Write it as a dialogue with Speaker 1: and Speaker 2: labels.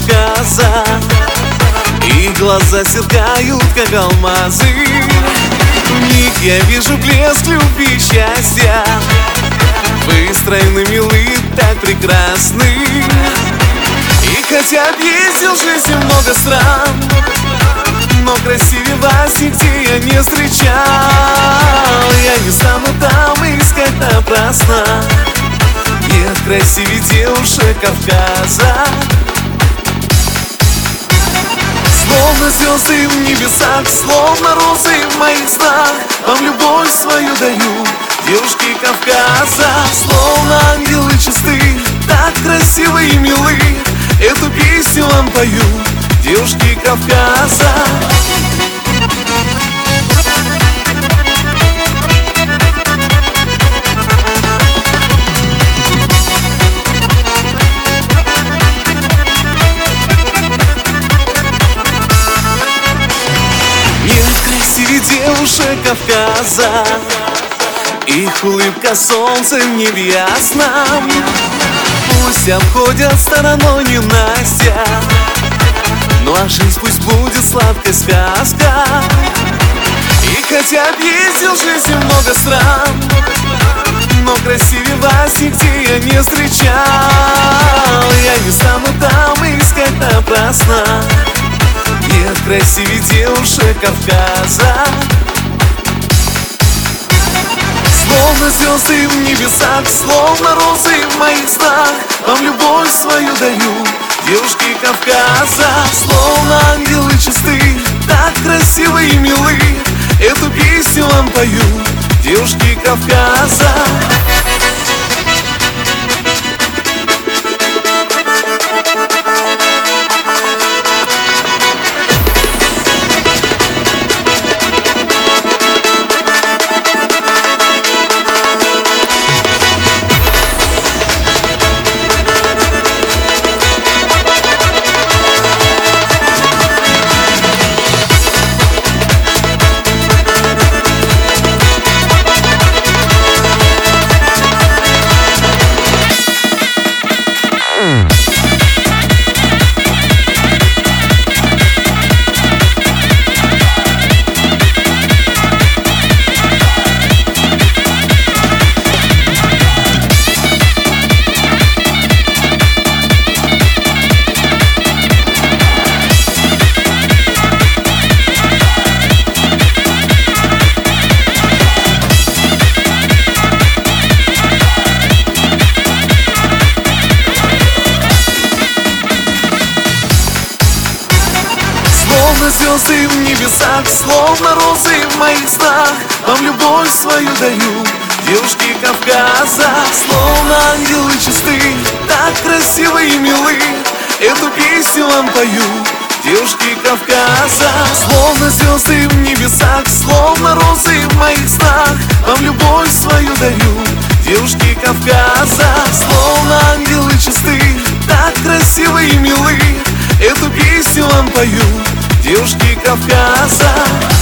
Speaker 1: Кавказа, и глаза сверкают, как алмазы. В них я вижу блеск любви и счастья. Выстроены, милы, так прекрасны. И хотя объездил жизнь много стран, но красивее вас нигде я не встречал. Я не стану там искать напрасно. Нет красивее девушек Кавказа. Словно звезды в небесах, словно розы в моих снах, вам любовь свою даю, девушки Кавказа. Словно ангелы чисты, так красивы и милы, эту песню вам пою, девушки Кавказа. Девушек Кавказа, их улыбка солнцем небе ясном. Пусть обходят стороной ненастья, ну а жизнь пусть будет сладкой сказка. И хотя объездил жизнь много стран, но красивее вас нигде я не встречал. Я не стану там искать напрасно. Нет красивее девушек Кавказа. Словно звезды в небесах, словно розы в моих снах, вам любовь свою даю, девушки Кавказа. Словно ангелы чисты, так красивы и милы, эту песню вам пою, девушки Кавказа. Словно звезды в небесах, словно розы в моих снах, вам любовь свою даю, девушки Кавказа. Словно ангелы чисты, так красивы и милы, эту песню вам пою, девушки Кавказа. Словно звезды в небесах, словно розы в моих снах, вам любовь свою даю, девушки Кавказа. Словно ангелы чисты, так красивы и милы, эту песню вам пою, девушки Кавказа.